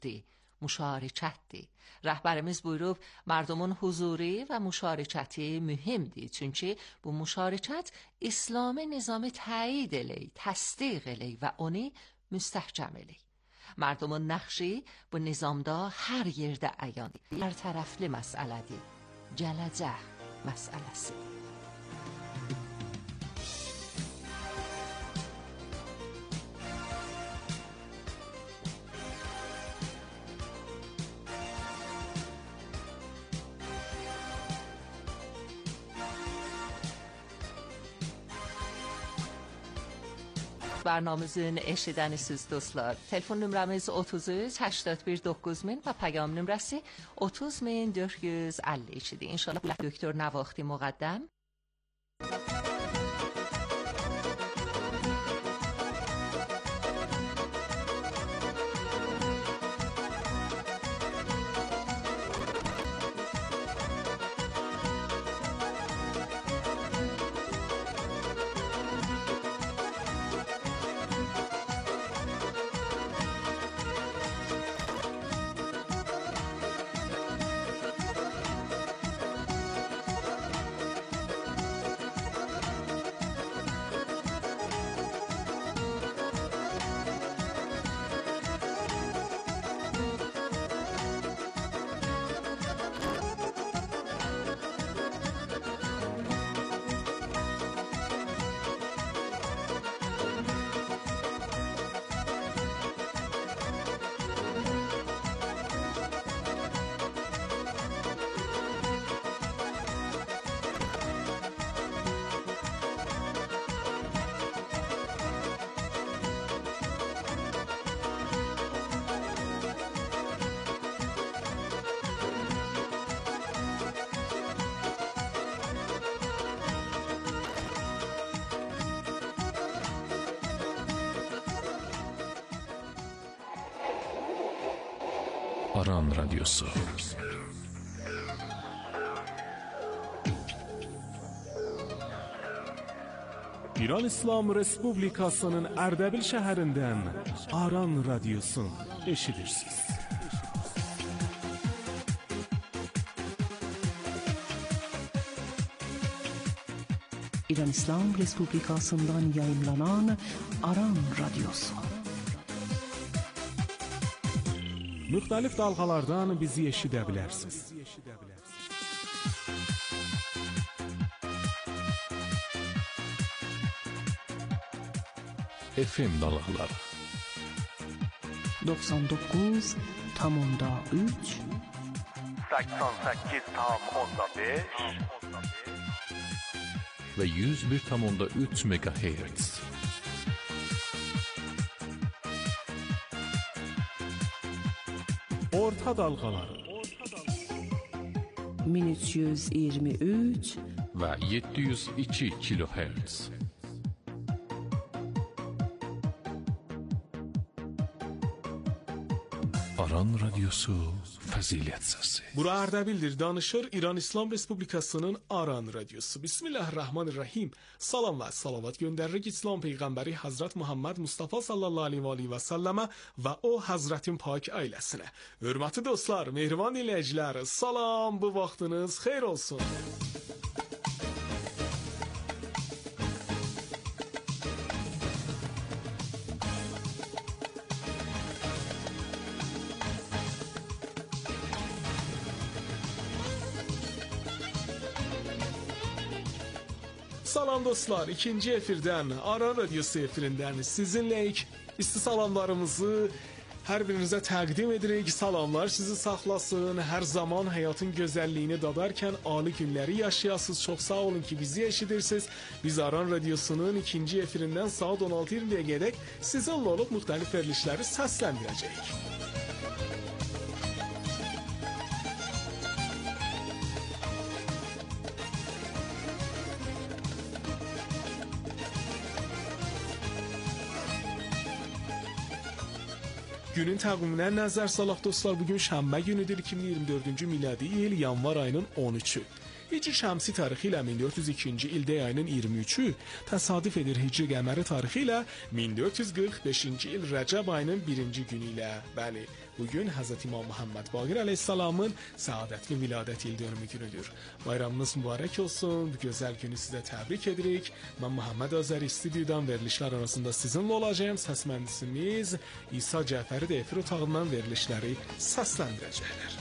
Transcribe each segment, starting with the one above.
müşariçətdir. Rəhbərimiz buyurub, mərdumun huzuri və müşariçəti mühimdir. Çünki bu müşariçət İslami nizamı təyid eləyir, təsdiq eləyir və onu müstəhkəm eləyir. Mərdumun nəxşi bu nizamda hər yerdə əyandır. Hər tərəfli məsələdir. Gələcək məsələsi. برنامه‌مizin eşidənisiz dostlar. Telefon nömrəmiz 33 81 9000 və پیام nömrəsi 30452-dir. İnşallah دکتر نواختی مقدم. Aran Radyosu. İran İslam Respublikasının Ərdəbil şəhərindən Aran Radyosu eşidirsiniz. İran İslam Respublikasından yayınlanan Aran Radyosu. Müxtəlif dalğalardan bizi eşidə bilərsiniz. FM dalğaları 99.3 88.5 və 101.3 MHz. Orta dalğaları 1323 və 702 kHz. Aran Radyosu Fəzilət Səsi. Bura Ərdəbildir, danışır İran İslam Respublikasının Aran Radyosu. Bismillahirrahmanirrahim. Salam və salavat göndəririk İslam Peyğəmbəri Hazret Muhammed Mustafa sallallahu aleyhi və səlləmə və o Hazretin pak ailəsinə. Hörmətli dostlar, mehriban dinləyicilər, salam, bu vaxtınız xeyir olsun. Salam dostlar, ikinci efirdən, Aran Radyosu efirindən sizinləyik. İsti salamlarımızı hər birinizə təqdim edirik. Salamlar sizi saxlasın. Hər zaman həyatın gözəlliyini dadarkən ali günləri yaşayasınız. Çox sağ olun ki bizi eşidirsiniz. Biz Aran Radyosu'nun ikinci efirindən saat 16:20-yə gedək sizinlə olub müxtəlif verilişləri səsləndirəcəyik. Günün təqviminə nəzər salaq dostlar, bugün şənbə günüdür, 2024-cü miladi il yanvar ayının 13-ü. Hicri şəmsi tarixi ilə 1402-ci ildə ayının 23-ü təsadüf edir Hicri qəməri tarixi ilə 1445-ci il Rəcəb ayının 1-ci günü ilə. Bəli, bugün Hz. İmam Muhammed Baqir əleyhissalamın səadətli viladət il dönümü günüdür. Bayramınız mübarək olsun. Bu gözəl günü sizə təbrik edirik. Mən Muhammed Azəri stüdyodan verilişlər arasında sizinlə olacağım. Səs mühəndisimiz İsa Cəfəri də efir otağından verilişləri səsləndirəcəklər.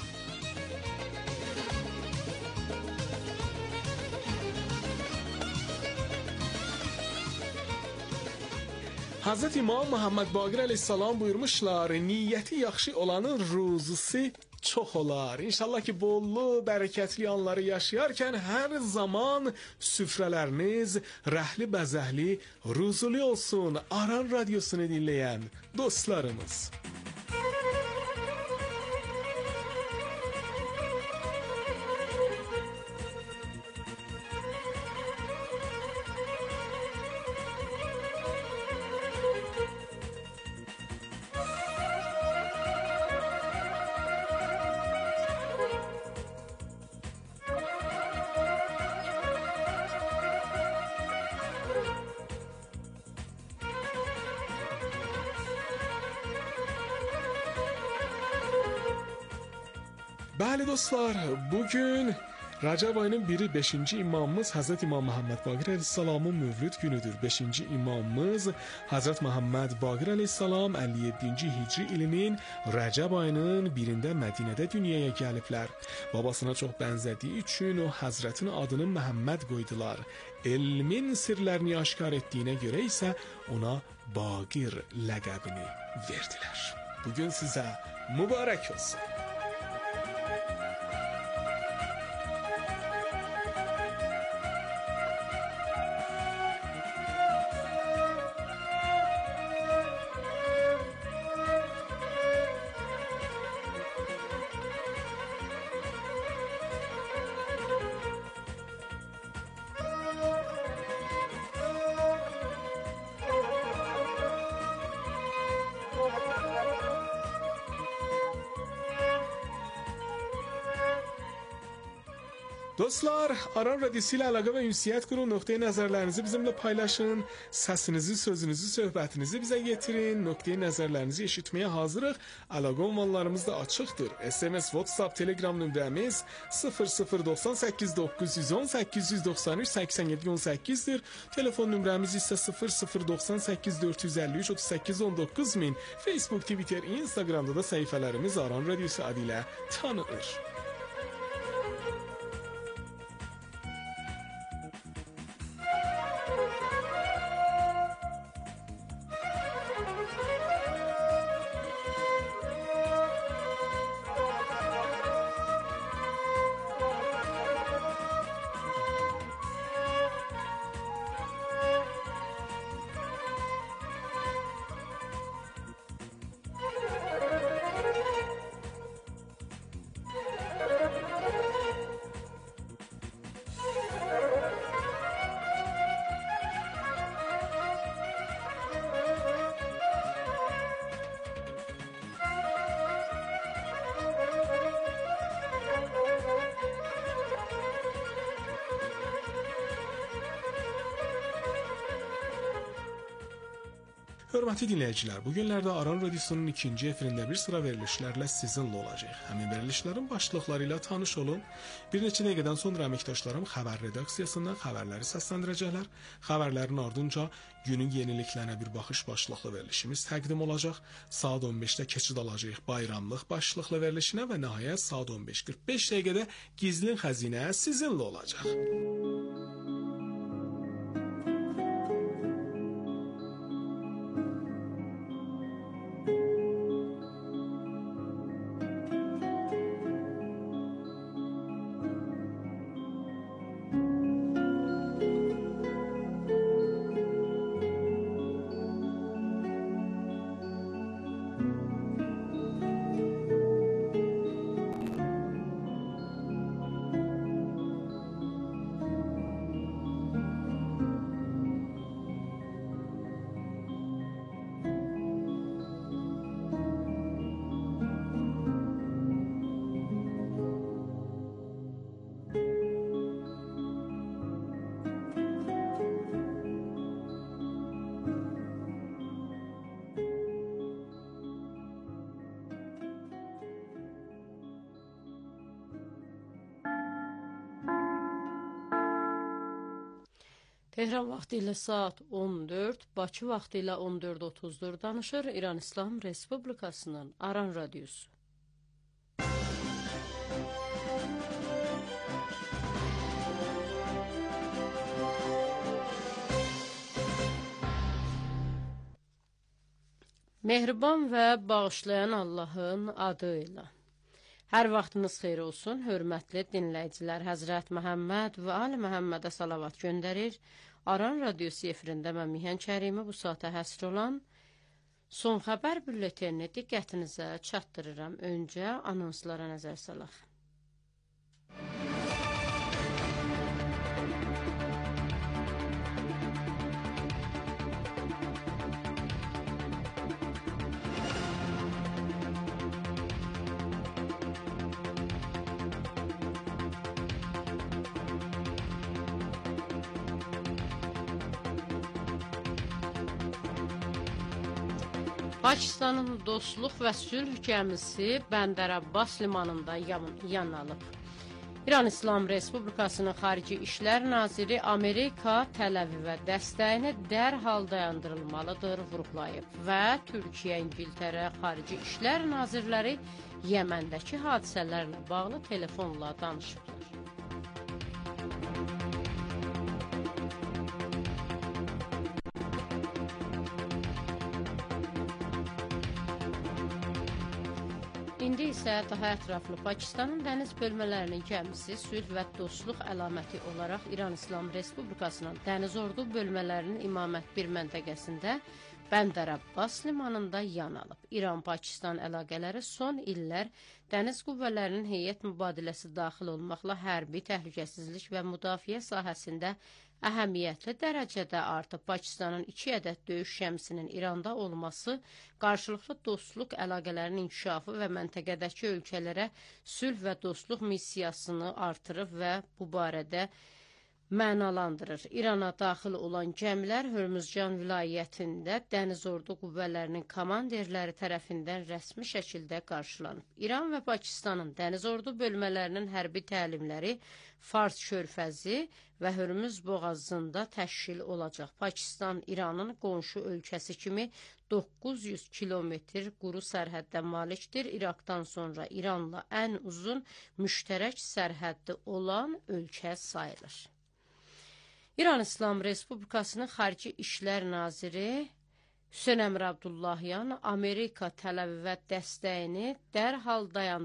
Hz. İmam Muhammed Baqir əleyhissalam buyurmuşlar, niyyəti yaxşı olanın ruzusu çox olar. İnşallah ki, bollu, bərəkətli anları yaşayarkən hər zaman süfrələriniz rəhli bəzəhli, ruzuli olsun. Aran Radiosunu dinləyən dostlarımız. Bəli dostlar, bugün Rəcəb ayının 1-i 5-ci imamımız Hz. İmam Muhammed Baqir əleyhissalamın mövlüd günüdür. 5-ci imamımız Hz. Muhammed Baqir əleyhissalam 57-ci Hicri ilinin Rəcəb ayının 1-də Mədinədə dünyaya gəliblər. Babasına çox bənzədiyi üçün o Həzrətin adını Məhəmməd qoydular. Elmin sirlərini aşkar etdiyinə görə isə ona Baqir ləqəbini verdilər. Bugün sizə mübarək olsun. Dostlar, Aran Radyosu ilə əlaqə və ünsiyyət qurun, nöqteyi nəzərlərinizi bizimlə paylaşın, səsinizi, sözünüzü, söhbətinizi bizə getirin, nöqteyi nəzərlərinizi eşitməyə hazırıq, əlaqə ünvanlarımız da açıqdır. SMS, WhatsApp, Telegram nömrəmiz 0098 910 893 87 18-dir. Telefon nömrəmiz isə 0098 453 38 19 min. Facebook, Twitter, Instagramda da səhifələrimiz Aran Radyosu adı ilə tanınır. Hörmətli dinləyicilər, bu günlərdə Aran Radiosunun ikinci efirində bir sıra verilişlərlə sizinlə olacaq. Həmin verilişlərin başlıqları ilə tanış olun. Bir neçə dəqiqədən sonra əməkdaşlarım xəbər redaksiyasından xəbərləri səsləndirəcəklər. Xəbərlərin ardınca günün yeniliklərinə bir baxış başlıqlı verilişimiz təqdim olacaq. Saat 15-də keçid alacağıq bayramlıq başlıqlı verilişinə və nəhayət saat 15:45 dəqiqədə gizlin xəzinə sizinlə olacaq. Tehran vaxtı ilə saat 14, Bakı vaxtı ilə 14:30-dur. Danışır İran İslam Respublikasının Aran Radiosu. Mehriban və bağışlayan Allahın adı ilə. Hər vaxtınız xeyir olsun, hörmətli dinləyicilər. Həzrət Məhəmməd və Ali Məhəmmədə salavat göndərir. Aran Radiosu efirində mən Mihan Kərimi bu saata həsr olan son xəbər bülletenini diqqətinizə çatdırıram. Öncə anonslara nəzər salaq. Pakistanın Dostluq və Sülh gəmisi Bəndər Abbas limanında yan alıb. İran İslam Respublikasının Xarici İşlər Naziri Amerika Təl-Əvivə dəstəyini dərhal dayandırılmalıdır vurğulayıb və Türkiyə, İngiltərə Xarici İşlər Nazirləri Yəməndəki hadisələrlə bağlı telefonla danışıblar. İndi isə daha ətraflı Pakistanın dəniz bölmələrinin gəmisi sülh və dostluq əlaməti olaraq İran İslam Respublikasının dəniz ordu bölmələrinin İmamət 1 məntəqəsində Bəndər Abbas limanında yan alıb. İran-Pakistan əlaqələri son illər dəniz qüvvələrinin heyət mübadiləsi daxil olmaqla hərbi təhlükəsizlik və müdafiə sahəsində əhəmiyyətli dərəcədə artıb. Pakistanın 2 ədəd döyüş gəmisinin İranda olması qarşılıqlı dostluq əlaqələrinin inkişafı və məntəqədəki ölkələrə sülh və dostluq missiyasını artırıb və bu barədə mənalandırır. İrana daxil olan gəmilər Hörmüzcan vilayətində dəniz ordu qüvvələrinin komandirləri tərəfindən rəsmi şəkildə qarşılanıb. İran və Pakistanın dəniz ordu bölmələrinin hərbi təlimləri Fars körfəzi və Hörmüz boğazında təşkil olacaq. Pakistan İranın qonşu ölkəsi kimi 900 kilometr quru sərhəddə malikdir. İraqdan sonra İranla ən uzun müştərək sərhəddi olan ölkə sayılır. İran İslam Respublikasının Xarici İşlər Naziri Hüseyn Əmir Abdullahyan Amerika Təl-Əvivə dəstəyini dərhal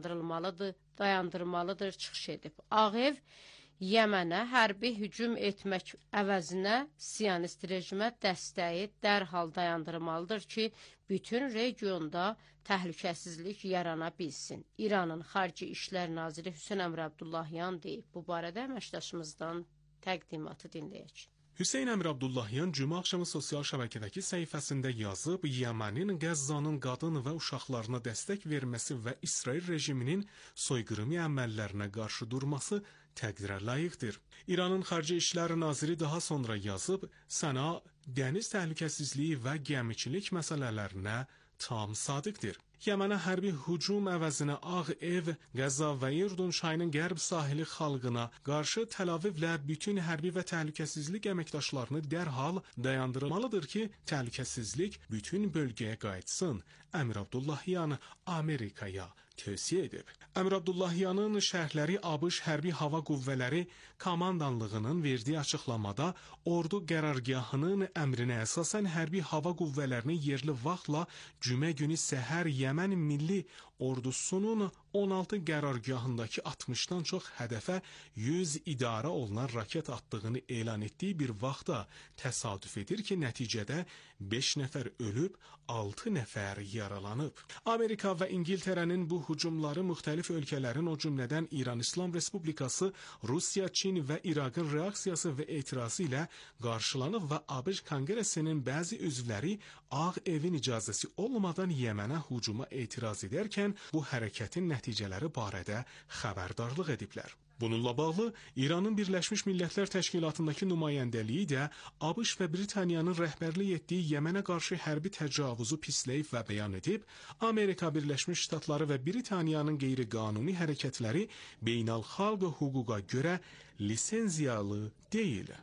dayandırmalıdır çıxış edib. Ağ Ev Yəmənə hərbi hücum etmək əvəzinə Siyonist rejimə dəstəyi dərhal dayandırmalıdır ki, bütün regionda təhlükəsizlik yarana bilsin. İranın Xarici İşlər Naziri Hüseyn Əmir Abdullahyan deyib. Bu barədə əməkdaşımızdan təqdimatı dinləyək. Hüseyn Əmir Abdullahyan cümə axşamı sosial şəbəkədəki səhifəsində yazıb, Yəmənin Qəzzanın qadın və uşaqlarına dəstək verməsi və İsrail rejiminin soyqırımı əməllərinə qarşı durması təqdirə layiqdir. İranın Xarici İşlər Naziri daha sonra yazıb, Səna dəniz təhlükəsizliyi və gəmiçilik məsələlərinə tam sadiqdir. Yəmənə hərbi hücum əvəzinə Ağ Ev, Qəzza və Ürdün çayının qərb sahili xalqına qarşı Təl-Avivlə bütün hərbi və təhlükəsizlik əməkdaşlarını dərhal dayandırmalıdır ki, təhlükəsizlik bütün bölgəyə qayıtsın. Əmir Abdullahyan Amerikaya tövsiyə edib. Əmir Abdullahyanın şərhləri ABŞ Hərbi Hava Qüvvələri Komandanlığının verdiyi açıqlamada ordu qərargahının əmrinə əsasən hərbi hava qüvvələrinin yerli vaxtla cümə günü səhər Yəmən Milli Ordusunun 16 qərargahındakı 60-dan çox hədəfə 100 idarə olunan raket atdığını elan etdiyi bir vaxtda təsadüf edir ki, nəticədə 5 nəfər ölüb, 6 nəfər yaralanıb. Amerika və İngiltərənin bu hücumları müxtəlif ölkələrin, o cümlədən İran İslam Respublikası, Rusiya, Çin və İraqın reaksiyası və etirazı ilə qarşılanıb və ABŞ Konqresinin bəzi üzvləri Ağ Evin icazəsi olmadan Yəmənə hücuma etiraz edərkən bu hərəkətin nəticələri barədə xəbərdarlıq ediblər. Bununla bağlı İranın Birləşmiş Millətlər Təşkilatındakı nümayəndəliyi də ABŞ və Britaniyanın rəhbərlik etdiyi Yəmənə qarşı hərbi təcavüzü pisləyib və bəyan edib, Amerika Birləşmiş Ştatları və Britaniyanın qeyri-qanuni hərəkətləri beynəlxalq hüquqa görə lisenziyalı deyil.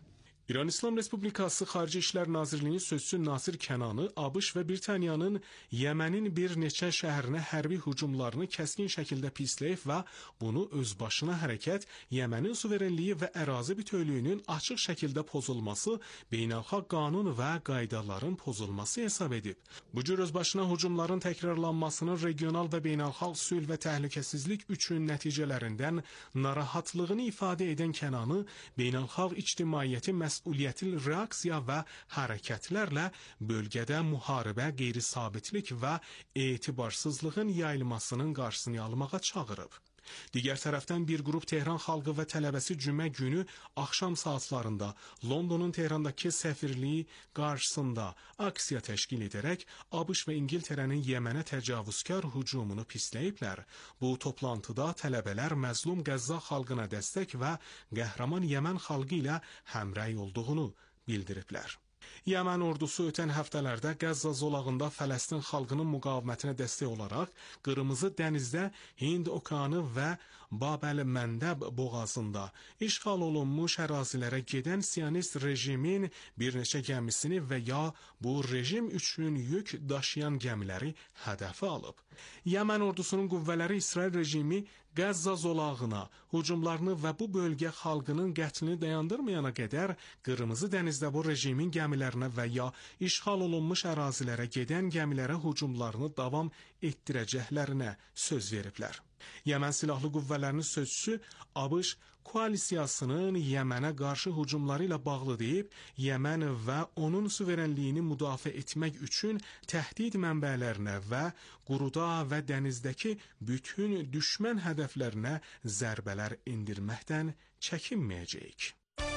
İran İslam Respublikası Xarici İşlər Nazirliyinin sözçüsü Nasir Kənani ABŞ və Britaniyanın Yəmənin bir neçə şəhərinə hərbi hücumlarını kəskin şəkildə pisləyib və bunu özbaşına hərəkət, Yəmənin suverenliyi və ərazi bütövlüyünün açıq şəkildə pozulması, beynəlxalq qanun və qaydaların pozulması hesab edib. Bu cür özbaşına hücumların təkrarlanmasının regional və beynəlxalq sülh və təhlükəsizlik üçün nəticələrindən narahatlığını ifadə edən Kənani, beynəlxalq ictimaiyyəti məsuliyyətli reaksiya və hərəkətlərlə bölgədə müharibə, qeyri-sabitlik və etibarsızlığın yayılmasının qarşısını almağa çağırıb. Digər tərəfdən bir qrup Tehran xalqı və tələbəsi cümə günü axşam saatlarında Londonun Tehrandakı səfirliyi qarşısında aksiya təşkil edərək ABŞ və İngiltərənin Yəmənə təcavüzkar hücumunu pisləyiblər. Bu toplantıda tələbələr məzlum Qəzza xalqına dəstək və qəhrəman Yəmən xalqı ilə həmrəy olduğunu bildiriblər. Yəmən ordusu ötən həftələrdə Qəzza zolağında Fələstin xalqının müqavimətinə dəstək olaraq Qırmızı dənizdə Hind okeanı və Bab-əl-Məndəb boğazında işğal olunmuş ərazilərə gedən Siyonist rejimin bir neçə gəmisini və ya bu rejim üçün yük daşıyan gəmiləri hədəfə alıb. Yəmən ordusunun qüvvələri İsrail rejimi Qəzza zolağına hücumlarını və bu bölgə xalqının qətlini dayandırmayana qədər Qırmızı dənizdə bu rejimin gəmilərinə və ya işğal olunmuş ərazilərə gedən gəmilərə hücumlarını davam etdirəcəklərinə söz veriblər. Yəmən silahlı qüvvələrinin sözçüsü ABŞ koalisiyasının Yəmənə qarşı hücumları ilə bağlı deyib, Yəmən və onun suverenliyini müdafiə etmək üçün təhdid mənbələrinə və quruda və dənizdəki bütün düşmən hədəflərinə zərbələr endirməkdən çəkinməyəcəyik.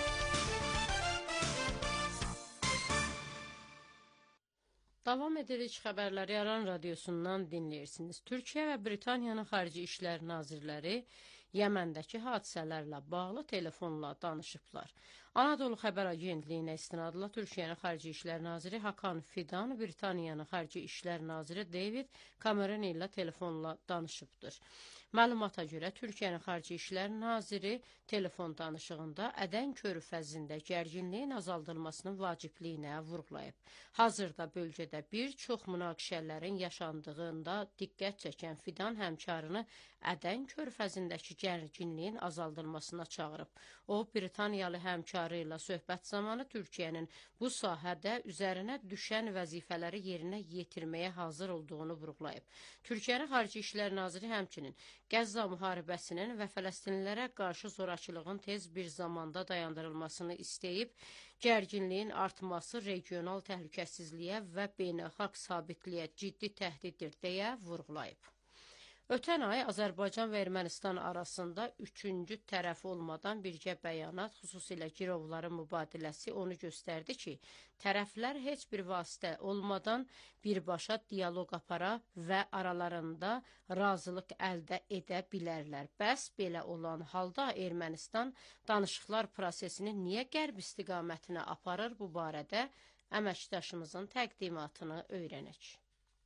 Davam edirik xəbərləri Aran radiosundan dinləyirsiniz. Türkiyə və Britaniyanın Xarici İşlər Nazirləri Yəməndəki hadisələrlə bağlı telefonla danışıblar. Anadolu Xəbər Agentliyinə istinadla Türkiyənin Xarici İşlər Naziri Hakan Fidan, Britaniyanın Xarici İşlər Naziri David Cameron ilə telefonla danışıbdır. Məlumata görə Türkiyənin Xarici İşlər Naziri telefon danışığında Ədən körfəzində gərginliyin azaldılmasının vacibliyinə vurğulayıb. Hazırda bölgədə bir çox münaqişələrin yaşandığında diqqət çəkən Fidan həmkarını Ədən körfəzindəki gərginliyin azaldılmasına çağırıb. O, Britaniyalı həmkarı ilə söhbət zamanı Türkiyənin bu sahədə üzərinə düşən vəzifələri yerinə yetirməyə hazır olduğunu vurğulayıb. Türkiyənin Xarici İşlər Naziri həmçinin Qəzza müharibəsinin və Fələstinlilərə qarşı zorakılığın tez bir zamanda dayandırılmasını istəyib, gərginliyin artması regional təhlükəsizliyə və beynəlxalq sabitliyə ciddi təhdiddir deyə vurğulayıb. Ötən ay Azərbaycan və Ermənistan arasında üçüncü tərəf olmadan birgə bəyanat, xüsusilə girovların mübadiləsi onu göstərdi ki, tərəflər heç bir vasitə olmadan birbaşa dialoq apara və aralarında razılıq əldə edə bilərlər. Bəs belə olan halda Ermənistan danışıqlar prosesini niyə qərb istiqamətinə aparır? Bu barədə əməkdaşımızın təqdimatını öyrənək.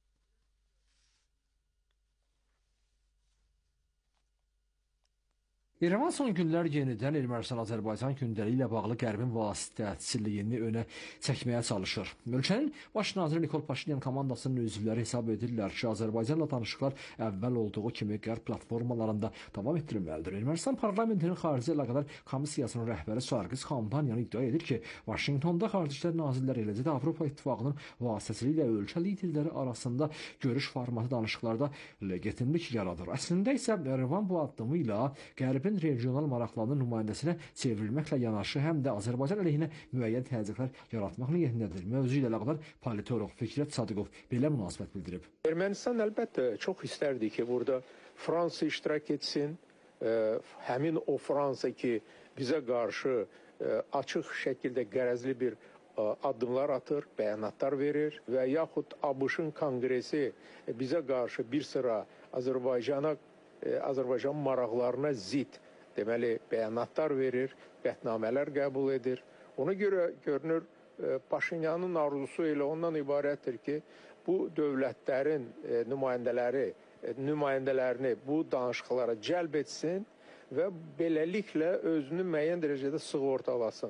İrəvan son günlər yenidən Ermənistan-Azərbaycan gündəliyi ilə bağlı Qərbin vasitəçiliyini önə çəkməyə çalışır. Ölkənin baş naziri Nikol Paşinyan komandasının üzvləri hesab edirlər ki, Azərbaycanla danışıqlar əvvəl olduğu kimi Qərb platformalarında davam etdirilməlidir. Ermənistan parlamentinin xarici əlaqələr komissiyasının rəhbəri Sarkis Xamdanyan iddia edir ki, Vaşinqtonda Xarici İşlər Nazirləri eləcə də Avropa İttifaqının vasitəçiliyi ilə ölkə liderləri arasında görüş formatı danışıqlarda legitimlik yaradır. Əslində isə İrəvan bu addımı ilə Qərbin regional maraqlarının nümayəndəsinə çevrilməklə yanaşı, həm də Azərbaycan əleyhinə müəyyən təzyiqlər yaratmaq niyyətindədir. Mövzu ilə əlaqədar politolog Fikrət Sadiqov belə münasibət bildirib. Ermənistan əlbəttə çox istərdi ki, burada Fransa iştirak etsin. Həmin o Fransa ki, bizə qarşı açıq şəkildə qərəzli bir addımlar atır, bəyanatlar verir və yaxud ABŞ-ın konqresi bizə qarşı bir sıra Azərbaycan maraqlarına zid deməli bəyanatlar verir, qətnamələr qəbul edir. Ona görə görünür Paşinyanın arzusu elə ondan ibarətdir ki, bu dövlətlərin nümayəndələrini bu danışıqlara cəlb etsin və beləliklə özünü müəyyən dərəcədə sığortalasın.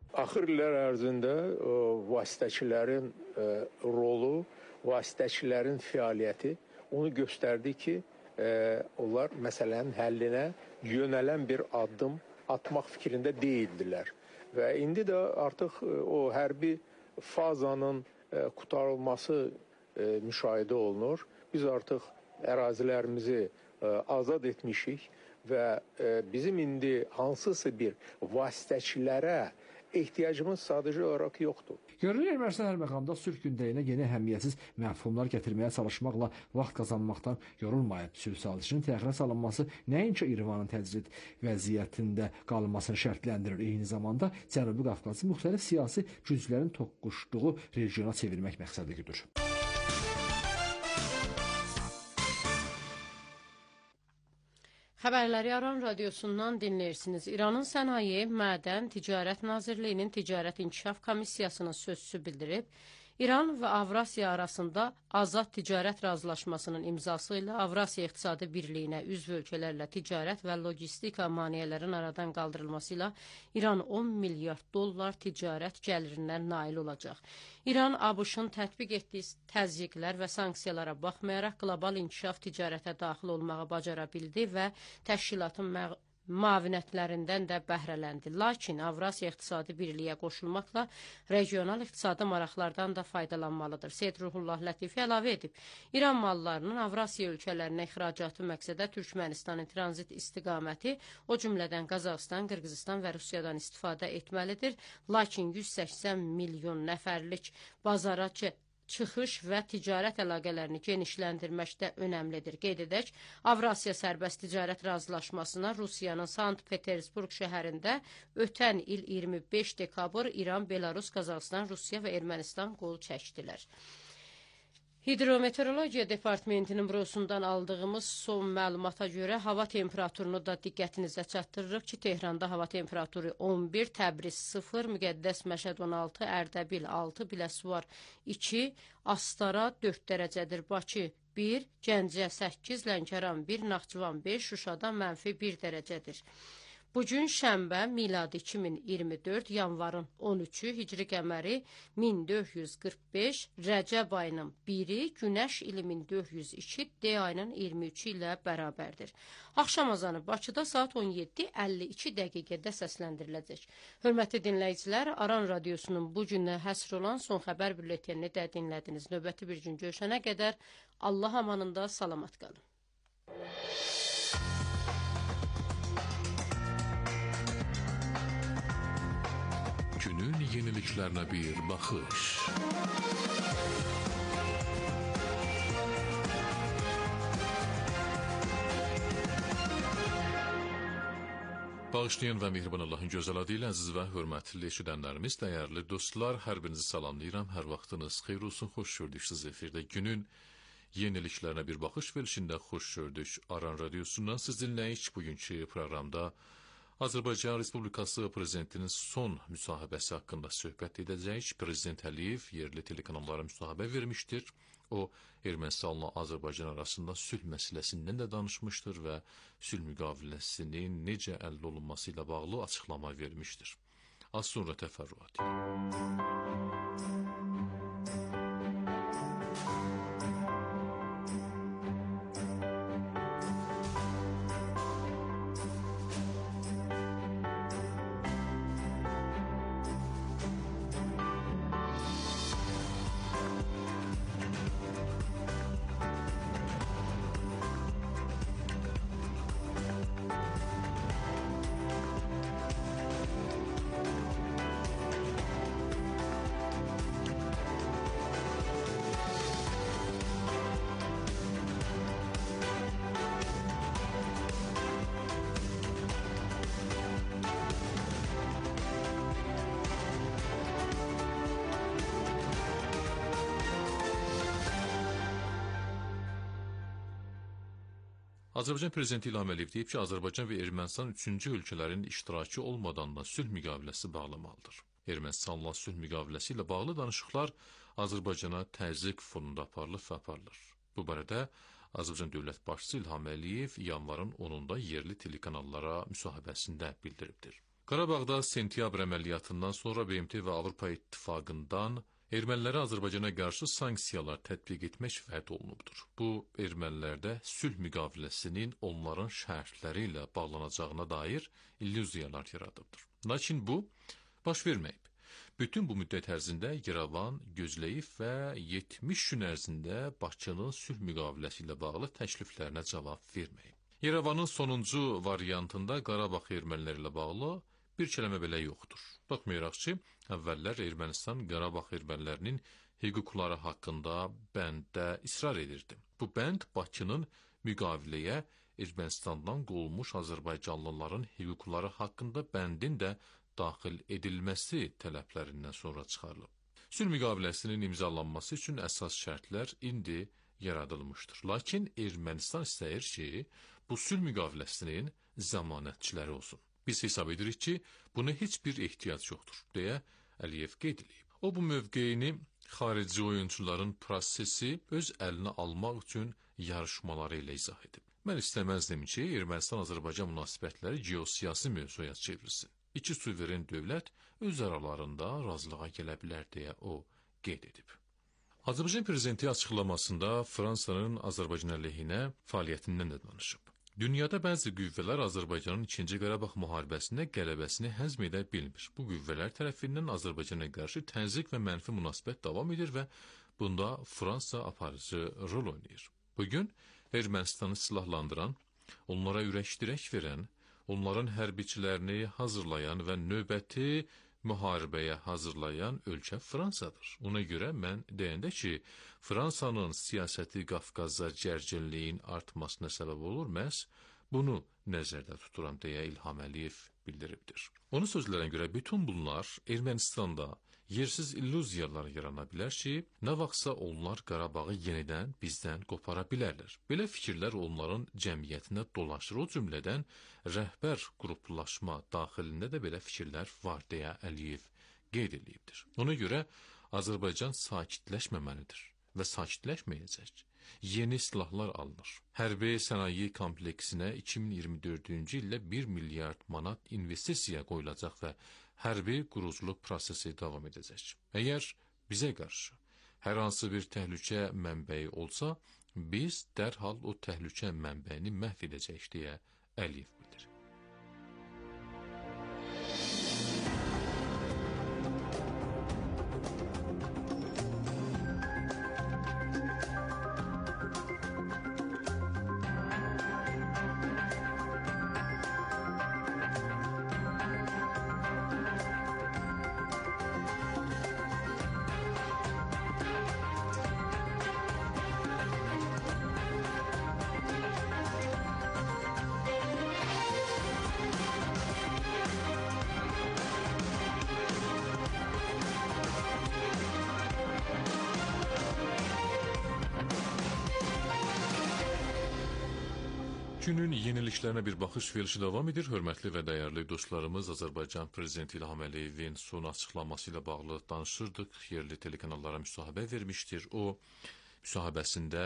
Axır illər ərzində vasitəçilərin rolu, vasitəçilərin fəaliyyəti onu göstərdi ki, onlar məsələnin həllinə yönələn bir addım atmaq fikrində deyildilər. Və indi də artıq o hərbi fazanın qurtarılması müşahidə olunur. Biz artıq ərazilərimizi azad etmişik və bizim indi hansısa bir vasitəçilərə ehtiyacımız sadəcə olaraq yoxdur. Görünür Ermənistan hər məqamda sülh gündəliyinə yeni əhəmiyyətsiz məfhumlar gətirməyə çalışmaqla vaxt qazanmaqdan yorulmayıb. Sülh sazişinin təxirə salınması nəinki İrəvanın təcrid vəziyyətində qalmasını şərtləndirir, eyni zamanda Cənubi Qafqazı müxtəlif siyasi güclərin toqquşduğu regiona çevirmək məqsədi güdür. Xəbərləri Aran radiosundan dinləyirsiniz. İranın Sənaye, Mədən, Ticarət Nazirliyinin Ticarət İnkişaf Komissiyasının sözçüsü bildirib, İran və Avrasiya arasında azad ticarət razılaşmasının imzası ilə Avrasiya İqtisadi Birliyinə üzv ölkələrlə ticarət və logistika maneələrin aradan qaldırılması ilə İran 10 milyard dollar ticarət gəlirindən nail olacaq. İran ABŞ-ın tətbiq etdiyi təzyiqlər və sanksiyalara baxmayaraq qlobal inkişaf ticarətə daxil olmağı bacara bildi və təşkilatın müavinətlərindən də bəhrələndi. Lakin Avrasiya İqtisadi Birliyə qoşulmaqla regional iqtisadi maraqlardan da faydalanmalıdır. Seyid Ruhullah Lətifi əlavə edib, İran mallarının Avrasiya ölkələrinə ixracatı məqsədə Türkmənistanın tranzit istiqaməti, o cümlədən Qazaxıstan, Qırğızıstan və Rusiyadan istifadə etməlidir. Lakin 180 milyon nəfərlik bazara çıxış və ticarət əlaqələrini genişləndirməkdə önəmlidir. Qeyd edək, Avrasiya sərbəst ticarət razılaşmasına Rusiyanın Sankt-Petersburg şəhərində ötən il 25 dekabr İran, Belarus, Qazaxıstan, Rusiya və Ermənistan qol çəkdilər. Hidrometeorologiya Departamentinin bürosundan aldığımız son məlumata görə hava temperaturunu da diqqətinizə çatdırırıq ki, Tehranda hava temperaturu 11, Təbriz 0, Müqəddəs Məşəd 16, Ərdəbil 6, Biləsuvar 2, Astara 4 dərəcədir, Bakı 1, Gəncə 8, Lənkəran 1, Naxçıvan 5, Şuşada -1 dərəcədir. Bugün şənbə, miladi 2024, yanvarın 13-ü, hicri qəməri 1445, Rəcəb ayının 1-i, Günəş ili 1402, D ayının 23-ü ilə bərabərdir. Axşam azanı Bakıda saat 17:52 dəqiqədə səsləndiriləcək. Hörmətli dinləyicilər, Aran radiosunun bu günə həsr olan son xəbər bülletenini də dinlədiniz. Növbəti bir gün görüşənə qədər Allah amanında salamat qalın. Günün yeniliklerine bir bakış. Bağışlayan və mehriban Allahın gözəl adı ilə əziz və hörmətli eşidənlərimiz, dəyərli dostlar, hər birinizi salamlayıram. Hər vaxtınız xeyir olsun, xoş gördük siz efirdə. Günün yeniliklerine bir bakış verilişində xoş gördük. Aran radiosundan siz dinləyik. Bugünkü proqramda Azərbaycan Respublikası Prezidentinin son müsahibəsi haqqında söhbət edəcəyik. Prezident Əliyev yerli telekanallara müsahibə vermişdir. O, Ermənistanla Azərbaycan arasında sülh məsələsindən də danışmışdır və sülh müqaviləsinin necə əldə olunması ilə bağlı açıqlama vermişdir. Az sonra təfərrüat. Azərbaycan Prezidenti İlham Əliyev deyib ki, Azərbaycan və Ermənistan üçüncü ölkələrin iştirakı olmadan da sülh müqaviləsi bağlamalıdır. Ermənistanla sülh müqaviləsi ilə bağlı danışıqlar Azərbaycana təzyiq fonunda aparılır. Bu barədə Azərbaycan Dövlət Başçısı İlham Əliyev yanvarın 10-da yerli telekanallara müsahibəsində bildiribdir. Qarabağda sentyabr əməliyyatından sonra BMT və Avropa İttifaqından ermənilərə Azərbaycana qarşı sanksiyalar tətbiq etmək vəd olunubdur. Bu, ermənilərdə sülh müqaviləsinin onların şərtləri ilə bağlanacağına dair illüziyalar yaradıbdır. Lakin bu, baş verməyib. Bütün bu müddət ərzində İrəvan gözləyib və 70 gün ərzində Bakının sülh müqaviləsi ilə bağlı təkliflərinə cavab verməyib. İrəvanın sonuncu variantında Qarabağ erməniləri ilə bağlı bir kəlmə belə yoxdur. Baxmayaraq ki, əvvəllər Ermənistan Qarabağ ermənilərinin hüquqları haqqında bənddə israr edirdi. Bu bənd Bakının müqaviləyə Ermənistandan qovulmuş azərbaycanlıların hüquqları haqqında bəndin də daxil edilməsi tələblərindən sonra çıxarılıb. Sülh müqaviləsinin imzalanması üçün əsas şərtlər indi yaradılmışdır. Lakin Ermənistan istəyir ki, bu sülh müqaviləsinin zəmanətçiləri olsun. Biz hesab edirik ki, buna heç bir ehtiyac yoxdur, deyə Əliyev qeyd edib. O, bu mövqeyini xarici oyuncuların prosesi öz əlinə almaq üçün yarışmaları ilə izah edib. Mən istəməzdim ki, Ermənistan-Azərbaycan münasibətləri geosiyasi mövzuya çevrilsin. İki suveren dövlət öz aralarında razılığa gələ bilər, deyə o qeyd edib. Azərbaycan prezidenti açıqlamasında Fransanın Azərbaycan əleyhinə fəaliyyətindən də danışıb. Dünyada bəzi qüvvələr Azərbaycanın 2-ci Qarabağ müharibəsində qələbəsini həzm edə bilmir. Bu qüvvələr tərəfindən Azərbaycana qarşı təzyiq və mənfi münasibət davam edir və bunda Fransa aparıcı rol oynayır. Bugün Ermənistanı silahlandıran, onlara ürək-dirək verən, onların hərbiçilərini hazırlayan və növbəti müharibəyə hazırlayan ölkə Fransadır. Ona görə mən deyəndə ki, Fransanın siyasəti Qafqazda gərginliyin artmasına səbəb olur, məhz bunu nəzərdə tuturam, deyə İlham Əliyev bildiribdir. Onun sözlərinə görə bütün bunlar Ermənistanda yersiz illüziyalar yarana bilər ki, nə vaxtsa onlar Qarabağı yenidən bizdən qopara bilərlər. Belə fikirlər onların cəmiyyətinə dolaşır, o cümlədən rəhbər qruplaşma daxilində də belə fikirlər var, deyə Əliyev qeyd edibdir. Ona görə Azərbaycan sakitləşməməlidir və sakitləşməyəcək. Yeni silahlar alınır. Hərbi sənaye kompleksinə 2024-cü ildə 1 milyard manat investisiya qoyulacaq və hərbi quruculuq prosesi davam edəcək. Əgər bizə qarşı hər hansı bir təhlükə mənbəyi olsa, biz dərhal o təhlükə mənbəyini məhv edəcəyik, deyə Əliyev bildirir. Günün yeniliklərinə bir baxış verilişi davam edir. Hörmətli və dəyərli dostlarımız, Azərbaycan Prezidenti İlham Əliyevin son açıqlaması ilə bağlı danışırdıq. Yerli telekanallara müsahibə vermişdir. O, müsahibəsində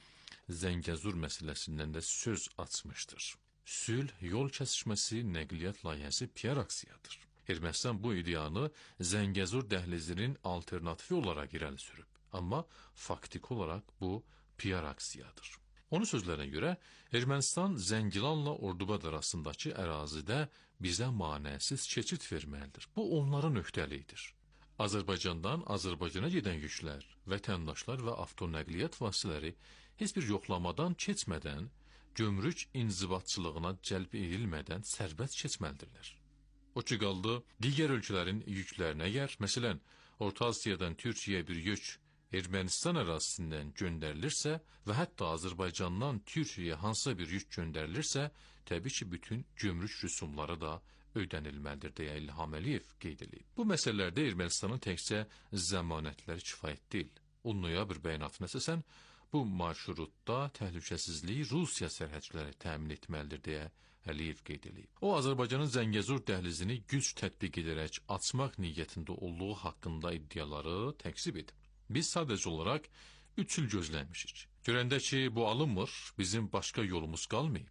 Zəngəzur məsələsindən də söz açmışdır. Sülh, yol kəsişməsi, nəqliyyat layihəsi PR aksiyadır. Ermənistan bu ideyanı Zəngəzur dəhlizinin alternatifi olaraq irəli sürüb. Amma faktik olaraq bu PR aksiyadır. Onun sözlərinə görə, Ermənistan Zəngilanla Ordubad arasındakı ərazidə bizə manəsiz keçid verməlidir. Bu, onların öhdəliyidir. Azərbaycandan Azərbaycana gedən yüklər, vətəndaşlar və avtonəqliyyat vasitələri heç bir yoxlamadan keçmədən, gömrük inzibatçılığına cəlb edilmədən sərbəst keçməlidirlər. O ki qaldı, digər ölkələrin yüklərinə əgər, məsələn, Orta Asiyadan Türkiyəyə bir yük Ermənistan ərazisindən göndərilirsə və hətta Azərbaycandan Türkiyəyə hansısa bir yük göndərilirsə, təbii ki, bütün gömrük rüsumları da ödənilməlidir, deyə İlham Əliyev qeyd edib. Bu məsələlərdə Ermənistanın təkcə zəmanətləri kifayət deyil. 10 noyabr bəyanatına əsasən, bu marşrutda təhlükəsizliyi Rusiya sərhədçiləri təmin etməlidir, deyə Əliyev qeyd edib. O, Azərbaycanın Zəngəzur dəhlizini güc tətbiq edərək açmaq niyyətində olduğu haqqında iddiaları təkzib edib. Biz sadəcə olaraq 3 il gözləmişik. Görəndə ki, bu alınmır, bizim başqa yolumuz qalmayıb.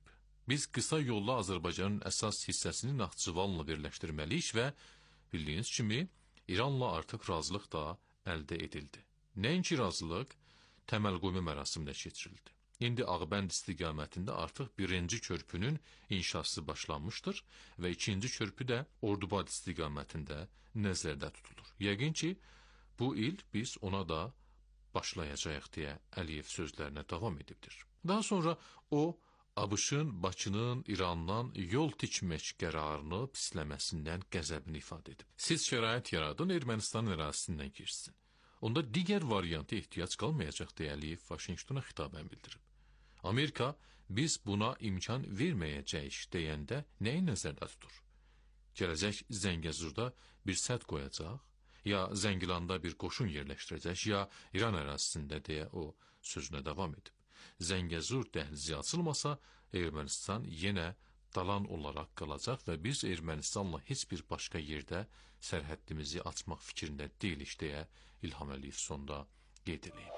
Biz qısa yollu Azərbaycanın əsas hissəsini Naxçıvanla birləşdirməliyik və bildiyiniz kimi İranla artıq razılıq da əldə edildi. Nəinki razılıq, təməl qoyma mərasimi də keçirildi. İndi Ağbənd istiqamətində artıq birinci körpünün inşası başlanmışdır və ikinci körpü də Ordubad istiqamətində nəzərdə tutulur. Yəqin ki, bu il biz ona da başlayacağıq deyə Əliyev sözlərinə davam edibdir. Daha sonra o, ABŞ-ın Bakının İrandan yol tikmək qərarını pisləməsindən qəzəbini ifadə edib. Siz şərait yaradın, Ermənistan ərazisindən keçsin. Onda digər variantı ehtiyac qalmayacaq deyə Əliyev Vaşinqtona xitaben bildirib. Amerika, biz buna imkan verməyəcəyik deyəndə nəyi nəzərdə tutur? Gələcək Zəngəzurda bir sədd qoyacaq, ya Zəngilanda bir qoşun yerləşdirəcək, ya İran ərazisində deyə o sözünə davam edib. Zəngəzur dəhlizi açılmasa, Ermənistan yenə dalan olaraq qalacaq və biz Ermənistanla heç bir başqa yerdə sərhəddimizi açmaq fikrində deyilik deyə İlham Əliyev sonda qeyd edib.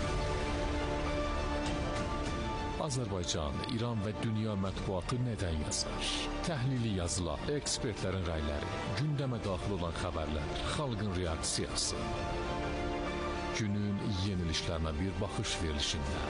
Azərbaycan, İran və dünya mətbuatı nədən yazır? Təhlili yazılar, ekspertlərin rəyləri, gündəmə daxil olan xəbərlər, xalqın reaksiyası. Günün yenilişlərinə bir baxış verilişində.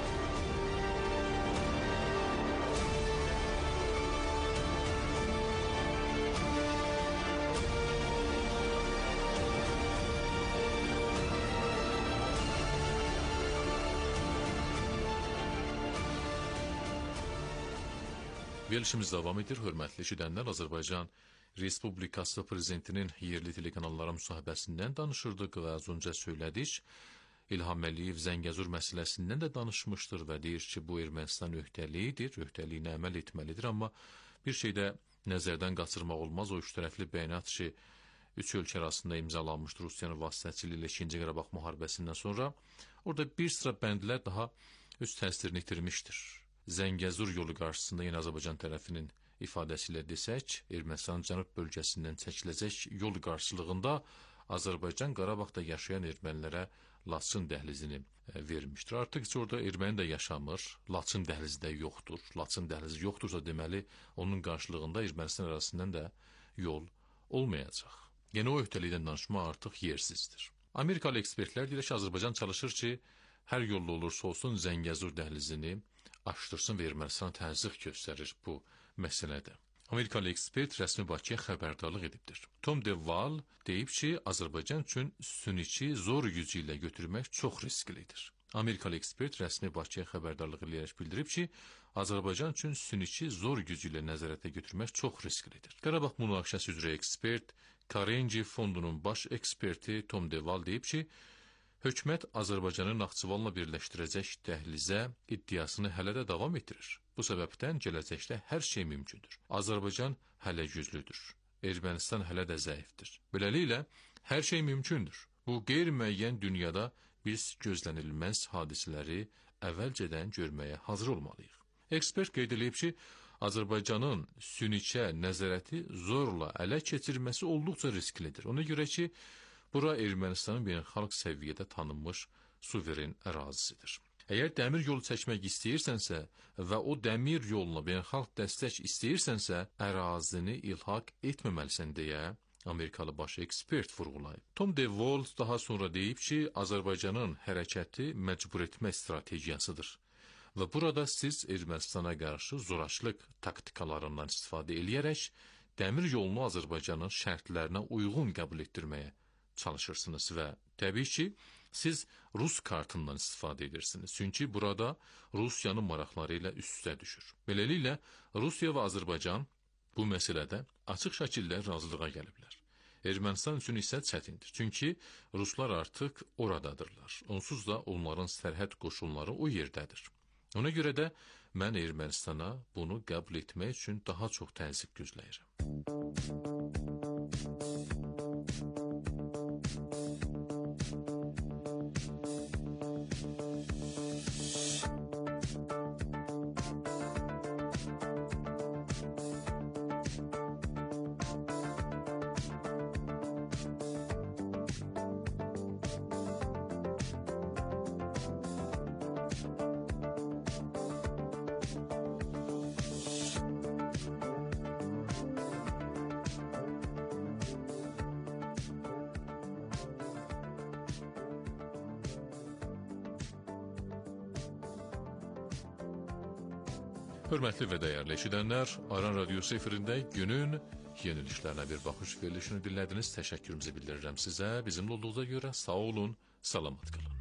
Verilişimiz davam edir. Hörmətli eşidənlər, Azərbaycan Respublikası prezidentinin yerli telekanallara müsahibəsindən danışırdıq və az öncə söylədik. İlham Əliyev Zəngəzur məsələsindən də danışmışdır və deyir ki, bu Ermənistan öhdəliyidir, öhdəliyinə əməl etməlidir, amma bir şeydə nəzərdən qaçırmaq olmaz. O üç tərəfli bəyanat ki, üç ölkə arasında imzalanmışdır Rusiyanın vasitəçiliyi ilə 2-ci Qarabağ müharibəsindən sonra, orada bir sıra bəndlər daha öz təsirini itirmişdir. Zəngəzur yolu qarşısında yenə Azərbaycan tərəfinin ifadəsi ilə desək, Ermənistanın cənub bölgəsindən çəkiləcək yol qarşılığında Azərbaycan Qarabağda yaşayan ermənilərə Laçın dəhlizini vermişdir. Artıq orada erməni də yaşamır, Laçın dəhlizi də yoxdur. Laçın dəhlizi yoxdursa deməli, onun qarşılığında Ermənistan arasından da yol olmayacaq. Yəni o öhdəlikdən danışma artıq yersizdir. Amerikalı ekspertlər deyir ki, Azərbaycan çalışır ki, hər yolda olursa olsun Zəngəzur dəhlizini açdırsın və Ermənistana təzyiq göstərir bu məsələdə. Amerikalı ekspert rəsmi Bakıya xəbərdarlıq edibdir. Tom DeVal deyib ki, Azərbaycan üçün Süniçi zor gücü ilə götürmək çox risklidir. Amerikalı ekspert rəsmi Bakıya xəbərdarlıq edərək bildirib ki, Azərbaycan üçün Süniçi zor gücü ilə nəzarətə götürmək çox risklidir. Qarabağ münaqişəsi üzrə ekspert Karenci fondunun baş eksperti Tom DeVal deyib ki, hökumət Azərbaycanı Naxçıvanla birləşdirəcək dəhlizə iddiasını hələ də davam etdirir. Bu səbəbdən gələcəkdə hər şey mümkündür. Azərbaycan hələ güclüdür. Ermənistan hələ də zəifdir. Beləliklə, hər şey mümkündür. Bu qeyri-müəyyən dünyada biz gözlənilməz hadisələri əvvəlcədən görməyə hazır olmalıyıq. Ekspert qeyd edib ki, Azərbaycanın Süniçə nəzarəti zorla ələ keçirməsi olduqca risklidir. Ona görə ki, bura Ermənistanın beynəlxalq səviyyədə tanınmış suveren ərazisidir. Əgər dəmir yolu çəkmək istəyirsənsə və o dəmir yoluna beynəlxalq dəstək istəyirsənsə, ərazini ilhaq etməməlisən deyə Amerikalı baş ekspert vurğulayıb. Tom DeVal daha sonra deyib ki, Azərbaycanın hərəkəti məcbur etmə strategiyasıdır. Və burada siz Ermənistana qarşı zorakılıq taktikalarından istifadə edərək dəmir yolunu Azərbaycanın şərtlərinə uyğun qəbul etdirməyə çalışırsınız və təbii ki, siz Rus kartından istifadə edirsiniz. Çünki burada Rusiyanın maraqları ilə üst-üstə düşür. Beləliklə, Rusiya və Azərbaycan bu məsələdə açıq şəkildə razılığa gəliblər. Ermənistan üçün isə çətindir. Çünki Ruslar artıq oradadırlar. Onsuz da onların sərhəd qoşunları o yerdədir. Ona görə də mən Ermənistana bunu qəbul etmək üçün daha çox təzyiq gözləyirəm. Hörmətli və dəyərli eşidənlər, Aran Radiosu efirində günün yenilişlərinə bir baxış verilişini dinlədiniz. Təşəkkürümüzü bildirirəm sizə. Bizimlə olduğunuza görə sağ olun, salamat qalın.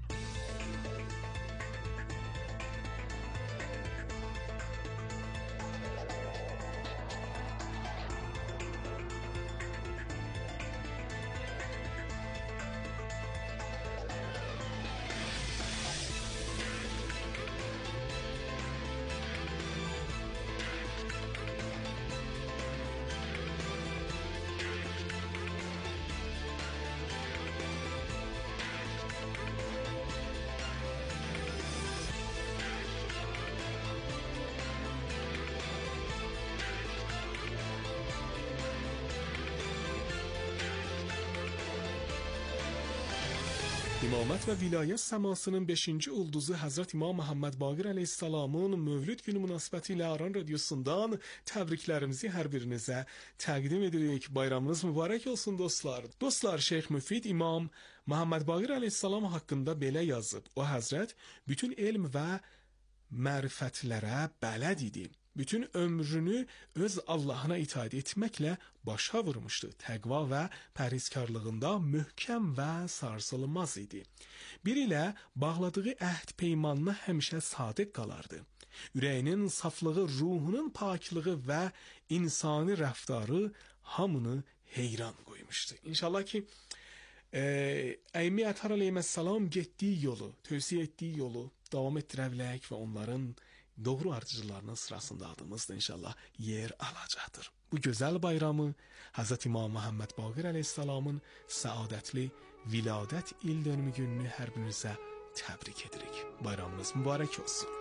İmamət və vilayət səmasının 5-ci ulduzu Həzrət İmam Məhəmməd Baqir əleyhissalamın Mövlüd günü münasibəti ilə Aran Radiosundan təbriklərimizi hər birinizə təqdim edirik. Bayramınız mübarək olsun dostlar. Dostlar, Şeyx Müfid İmam Məhəmməd Baqir əleyhissalam haqqında belə yazıb. O Həzrət bütün elm və mərifətlərə bələd idi. Bütün ömrünü öz Allahına itaat etməklə başa vurmuşdu. Təqva və pərhizkarlığında möhkəm və sarsılmaz idi. Bir ilə bağladığı əhd peymanına həmişə sadiq qalardı. Ürəyinin saflığı, ruhunun paklığı və insani rəftarı hamını heyran qoymuşdu. İnşallah ki, Əymi Ətər əleyhissalam getdiyi yolu, tövsiyə etdiyi yolu davam etdirə bilək və onların doğru ardıcılarının sırasında adımız da inşallah yer alacaqdır. Bu gözəl bayramı Hz. İmam Məhəmməd Baqir əleyhissalamın səadətli viladət il dönümü gününü hər birinizə təbrik edirik. Bayramınız mübarək olsun.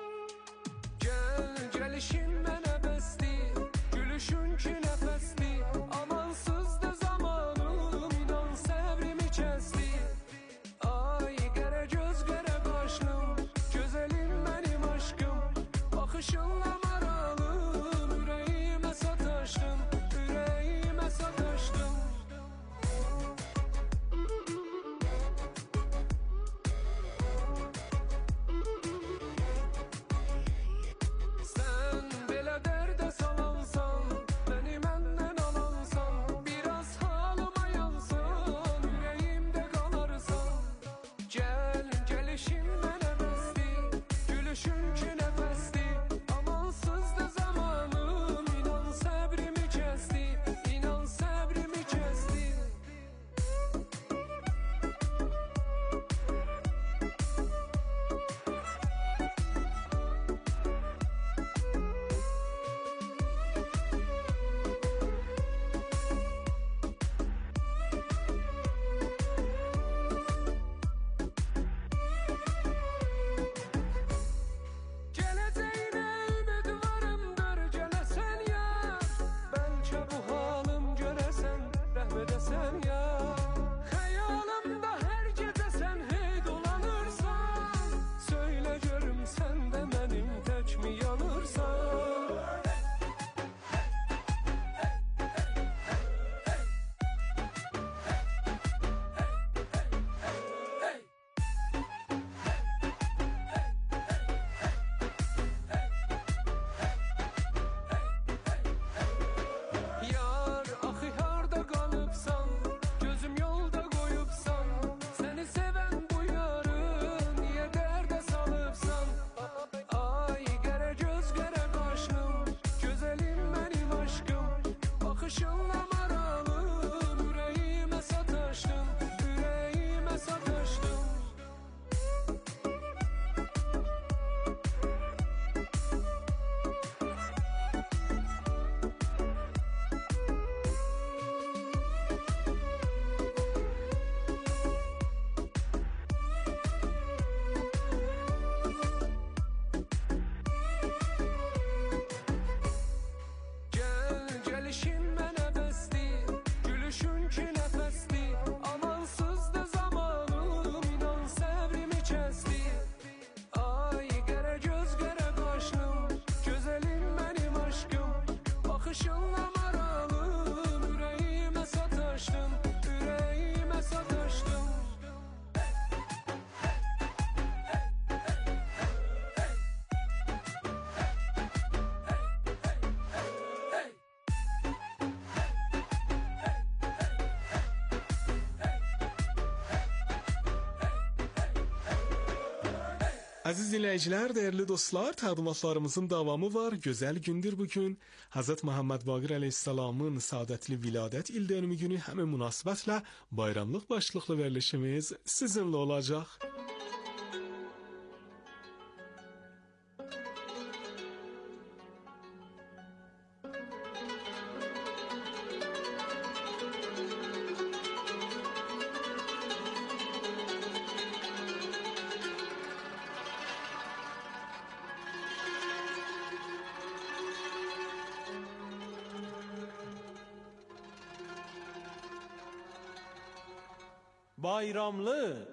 Gəl, gəlişin mənə bəsdir, gülüşün ki nəfəsdir, amansızdır zamanım, inan səbrimi kəsdi. Ay, qərə göz, qərə qaşlım, gözəlim mənim aşkım, baxışınla maralım, ürəyimə sataşdın, ürəyimə sataşdın. Aziz dinləyicilər, dəyərli dostlar, təqdimatlarımızın davamı var. Gözəl gündür bugün. Hazret Muhammed Baqir Əleyhisselamın saadətli viladət il dönümü günü həmin münasibətlə bayramlıq başlıqlı verilişimiz sizinlə olacaq. Bayramlık.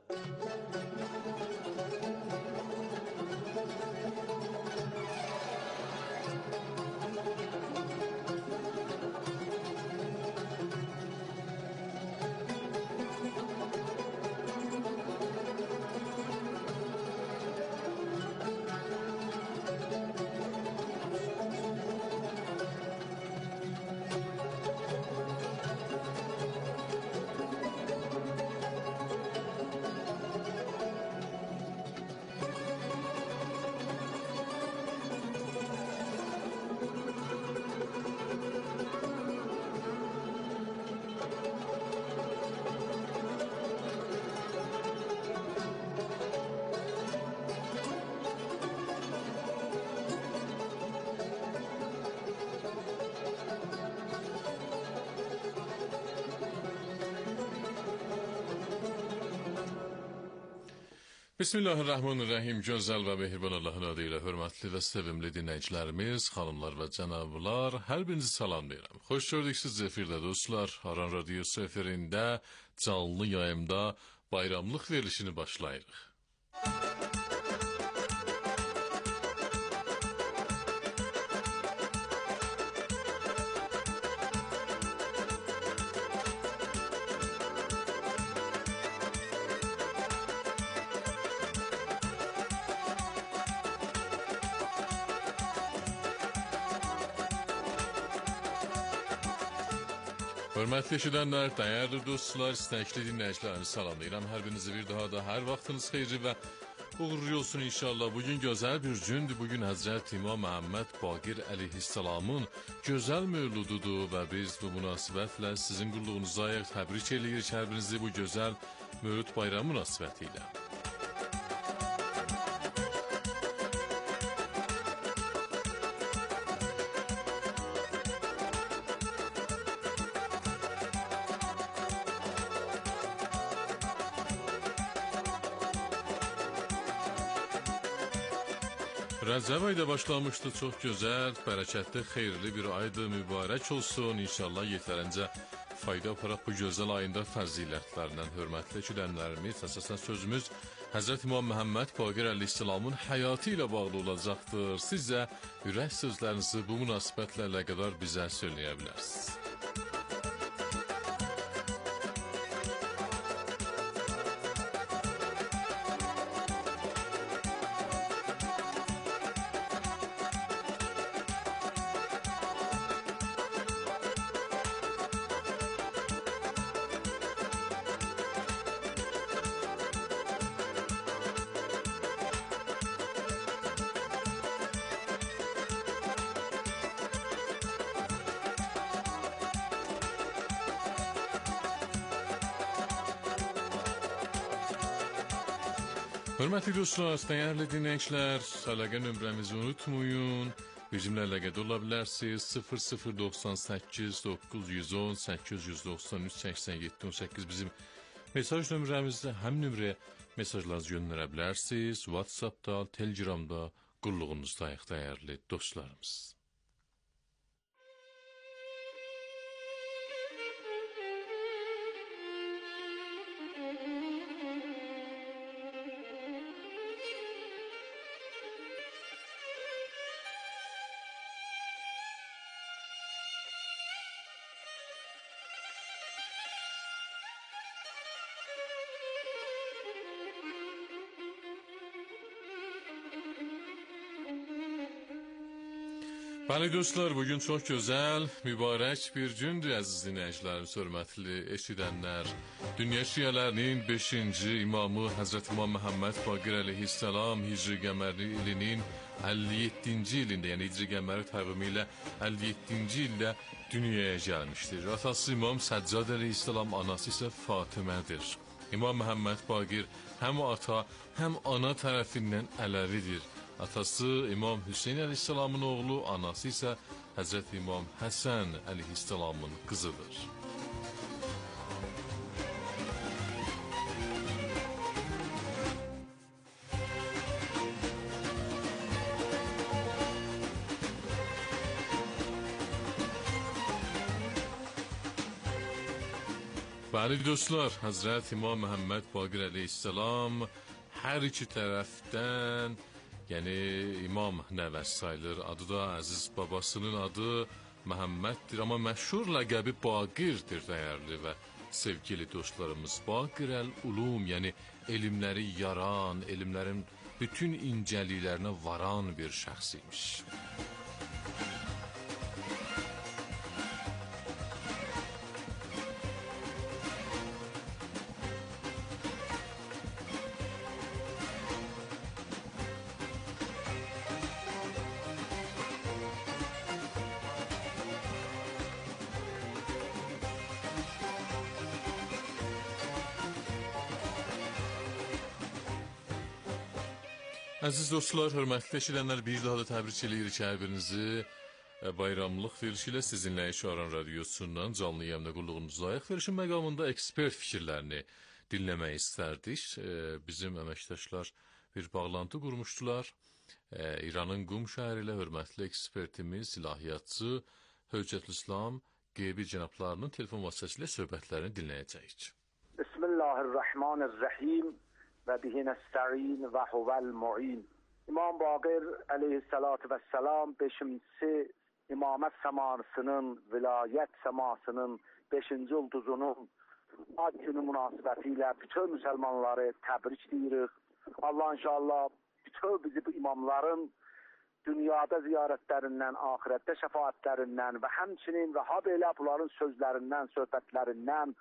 Bismillahirrahmanirrahim. Gözəl və mehriban Allahın adı ilə hörmətli və sevimli dinləyicilərimiz, xanımlar və cənablar, hər birinizi salamlayıram. Xoş gördük siz efirdə dostlar. Aran Radiosu efirində canlı yayımda bayramlıq verilişini başlayırıq. Hörmətli eşidənlər, dəyərli dostlar, istəkli dinləyicilərinizi salamlayıram. Hər birinizi bir daha da hər vaxtınız xeyirli və uğurlu olsun inşallah. Bugün gözəl bir gündür. Bugün Həzrət İmam Məhəmməd Baqir Əleyhisselamın gözəl mövlududur və biz bu münasibətlə sizin qulluğunuza təbrik edirik hər birinizi bu gözəl mövlud bayramı münasibəti ilə. Rəcəb ayda başlamışdı, çox gözəl, bərəkətli, xeyirli bir aydı, mübarək olsun. İnşallah yetərincə fayda aparaq bu gözəl ayında fəzilətlərindən. Hörmətli eşidənlərimiz, əsasən sözümüz Həzrət İmam Məhəmməd Baqir Əleyhisselamın həyatı ilə bağlı olacaqdır. Siz də ürək sözlərinizi bu münasibətlə əlaqədar bizə söyləyə bilərsiniz. Hörmətli dostlar, dəyərli dinləyicilər, əlaqə nömrəmizi unutmayın. Bizimlə əlaqədə ola bilərsiniz. 0098 910 893 87 18 bizim mesaj nömrəmizdə. Həm nömrəyə mesajlarınızı göndərə bilərsiniz. WhatsAppda, Telegramda qulluğunuzdayıq dəyərli dostlarımız. Bəli dostlar, bugün çox gözəl, mübarək bir gündür əziz dinləyicilərimiz, hörmətli eşidənlər. Dünya şiələrinin 5-ci imamı Həzrət İmam Məhəmməd Baqir əleyhissalam Hicri qəməri ilinin 57-ci ilində, yəni Hicri qəməri təqvimi ilə 57-ci ildə dünyaya gəlmişdir. Atası İmam Səccad əleyhissalam, anası isə Fatimədir. İmam Məhəmməd Baqir həm ata, həm ana tərəfindən Ələvidir. Atası İmam Hüseyn əleyhissalamın oğlu, anası isə Həzrət İmam Həsən əleyhissalamın qızıdır. Bəli dostlar, Həzrət İmam Məhəmməd Baqir əleyhissalam hər iki tərəfdən, yəni İmam nəvəsi sayılır. Adı da əziz babasının adı Məhəmməddir, amma məşhur ləqəbi Baqirdir dəyərli və sevgili dostlarımız. Baqir əl-ulum, yəni elmləri yaran, elmlərin bütün incəliklərinə varan bir şəxs imiş. Əziz dostlar, hörmətli eşidənlər, bir daha da təbrik edirik hər birinizi. Bayramlıq verilişi ilə sizinlə Aran radiosundan canlı yayımda qulluğunuzdayıq. Verilişin məqamında ekspert fikirlərini dinləmək istərdik. Bizim əməkdaşlar bir bağlantı qurmuşdular. İranın Qum şəhəri ilə hörmətli ekspertimiz, ilahiyyatçı Höccətülislam Qeybi cənablarının telefon vasitəsilə söhbətlərini dinləyəcəyik. Bismillahirrahmanirrahim. Və bihi nəstə'in və huvəl mu'in. İmam Baqir əleyhissalatu vəssalam 5-ci imamət səmasının, vilayət səmasının 5-ci ulduzunun ad günü münasibəti ilə bütün müsəlmanları təbrik deyirik. Allah inşallah bütün bizi bu imamların dünyada ziyarətlərindən, axirətdə şəfaətlərindən və həmçinin və habelə bunların sözlərindən, söhbətlərindən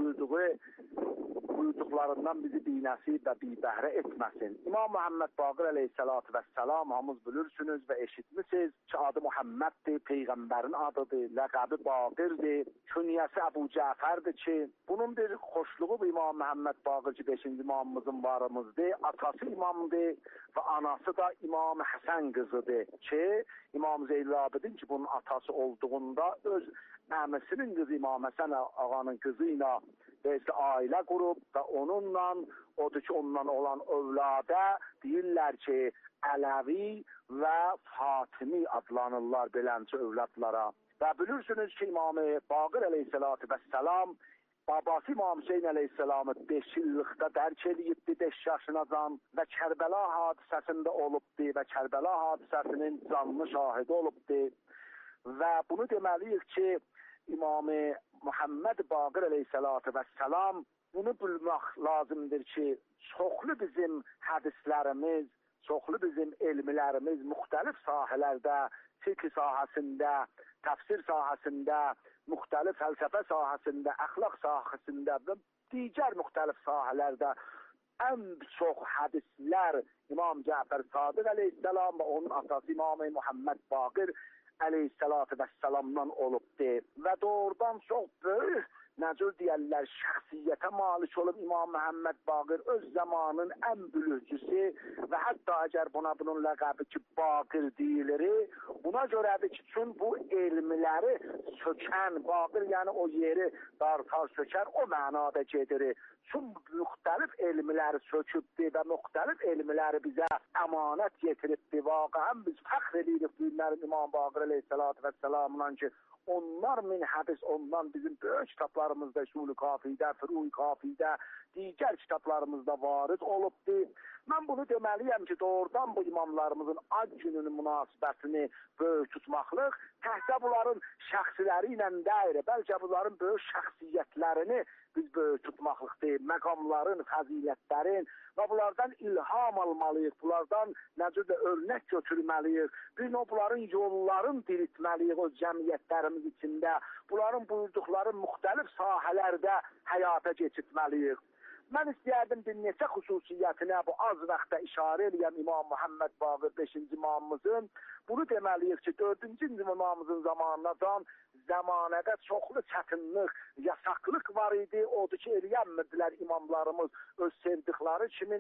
buyurduqlarından bizi binəsib və bibəhrə etməsin. İmam Məhəmməd Baqir əleyhissalatu vəssalam hamınız bilirsiniz və eşitmisiniz ki, adı Muhammeddir, Peyğəmbərin adıdır, ləqəbi Baqirdir, künyəsi Əbu Cəfərdir ki, bunun bir xoşluğu bu İmam Məhəmməd Baqir ki, 5-ci imamımızın varımızdır, atası imamdır və anası da İmam Həsən qızıdır ki, İmam Zeynalabidin ki, bunun atası olduğunda öz əmisinin qızı İmam Həsən ağanın qızı ilə ailə qurub və onunla, odur ki, ondan olan övladə deyirlər ki, Ələvi və Fatimi adlanırlar beləncə övladlara. Və bilirsiniz ki, İmam Baqir əleyhissalatu vəssalam babası İmam Hüseyn əleyhissalamı 5 illikdə dərk edibdi, 5 yaşınacan və Kərbəla hadisəsində olubdi və Kərbəla hadisəsinin canlı şahidi olubdi. Və bunu deməliyik ki, İmam Muhammed Baqir əleyhissalatu vəssalam bunu bilmək lazımdır ki, çoxlu bizim hədislərimiz, çoxlu bizim elmlərimiz müxtəlif sahələrdə, fiqh sahəsində, təfsir sahəsində, müxtəlif fəlsəfə sahəsində, əxlaq sahəsində və digər müxtəlif sahələrdə ən çox hədislər İmam Cəfər Sadiq əleyhissalam və onun atası İmam Muhammed Baqir əleyhissalatu vəssalamdan olubdur və doğrudan çox böyük necür deyərlər, şəxsiyyətə malik olub İmam Məhəmməd Baqir öz zamanın ən bülücüsü və hətta əgər bunun ləqəbi ki, Baqir deyilir, buna görədir ki, çünki bu elmləri sökən, Baqir yəni o yeri dartar sökər, o mənada gedir. Çünki müxtəlif elmləri sökübdir və müxtəlif elmləri bizə əmanət getiribdir. Vaqəən biz fəxr edirik günlərin İmam Baqir əleyhissalatu vəssalamla ki, onlar min hədis, ondan bizim böyük kitablar kitablarımızda, Usul-i Kafidə, Furu-i Kafidə, digər kitablarımızda varid olubdur. Mən bunu deməliyəm ki, doğrudan bu imamlarımızın ad gününün münasibətini böyük tutmaqlıq, təhsə bunların şəxsiləri ilə deyir, bəlkə bunların böyük şəxsiyyətlərini biz böyük tutmaqlıqdır, məqamların, fəzilətlərin və bunlardan ilham almalıyıq, bunlardan necə örnək götürməliyik, biz bunların yolların diriltməliyik öz cəmiyyətlərimiz içində, bunların buyurduqları müxtəlif sahələrdə həyata keçirtməliyik. Mən istəyərdim bir neçə xüsusiyyətinə bu az vaxtda işarə eləyəm İmam Muhammed Baqir 5-ci imamımızın. Bunu deməliyik ki, 4-cü imamımızın zamanından zamanədə çoxlu çətinlik, yasaqlıq var idi. Odur ki, eləyənmirdilər imamlarımız öz sevdikləri kimi